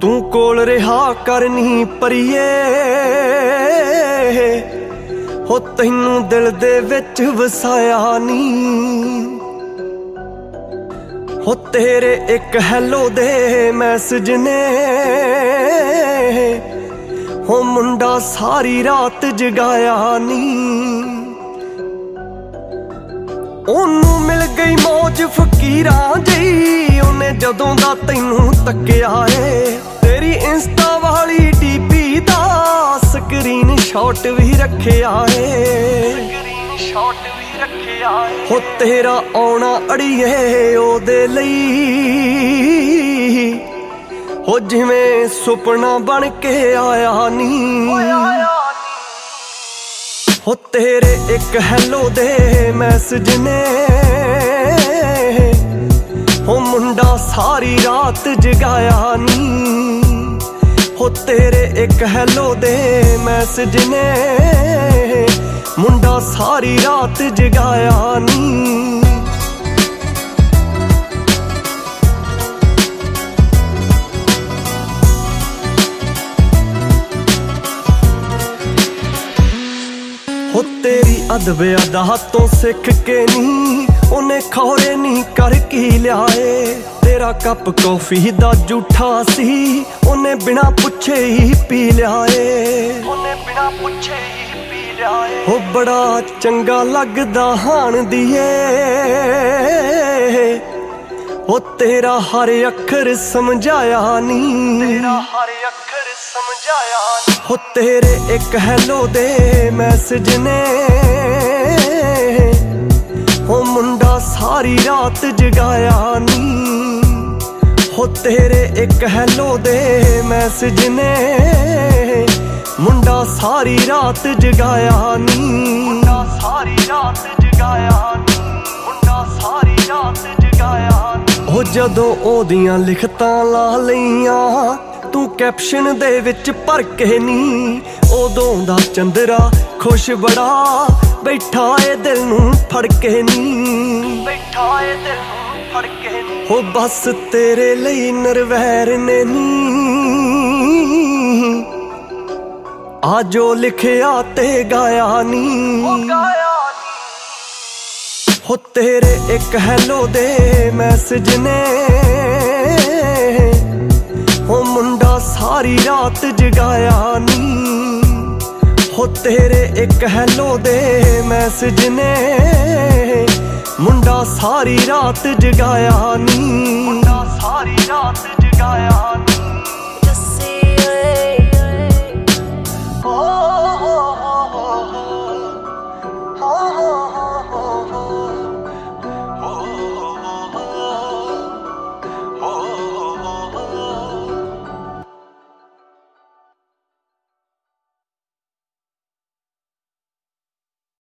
तू कोल रहा करनी परिए हो तैनू दिल दे विच वसाया नी हो तेरे एक हैलो दे मैसेज ने हो मुंडा सारी रात जगाया नी ओनू मिल गई मौज फकीरां जी ओने जदों दा तैनू तक्किया है तेरी इंस्टा वाली डीपी दा स्क्रीन शॉट भी रखिया है हो तेरा आउणा अड़िए ओदे लई हो जिवें सुपना बन के आया नी हो तेरे एक हैलो दे मैसेज ने हो मुंडा सारी रात जगाया नी हो तेरे एक हैलो दे मैसेज ने मुंडा सारी रात जगाया नी हो तेरी अदब अदा तो सिख के नी उन्हें खौरे नी कर की लियाए तेरा कप कॉफी दा जूठा सी उन्हें बिना पुछे ही पी लियाए हो बड़ा चंगा लगदा हाण दिए हो तेरा हर अखर समझाया नी हो तेरे एक हैलो दे मैसेज ने हो मुंडा सारी रात जगाया नी हो तेरे एक हैलो दे मैसेज ने मुंडा सारी रात जगाया नी मुंडा सारी रात जगाया नी मुंडा सारी रात जगाया नी हो जदों ओदियां लिखतां ला लईयां तू कैप्शन दे विच भर के नी उदों दा चंदरा खुश बड़ा बैठा ए दिल नू फड़ के नी हो बस तेरे लई नरवैर ने नी आ जो लिखिया ते गाया नी हो तेरे एक हैलो दे मैसेज ने हो मुंडा सारी रात जगाया नी हो तेरे एक हैलो दे मैसेज ने मुंडा सारी रात जगाया नी मुंडा सारी रात जगाया नी।